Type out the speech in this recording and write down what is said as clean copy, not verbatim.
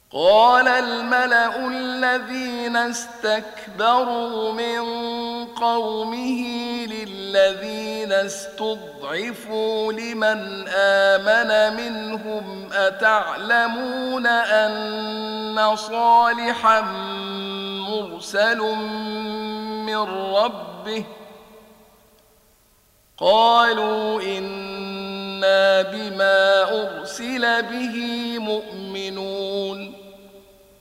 قال الملأ الذين استكبروا من قومه للذين استضعفوا لمن آمن منهم أتعلمون أن صالحا مرسل من ربه قالوا إنا بما أرسل به مؤمنون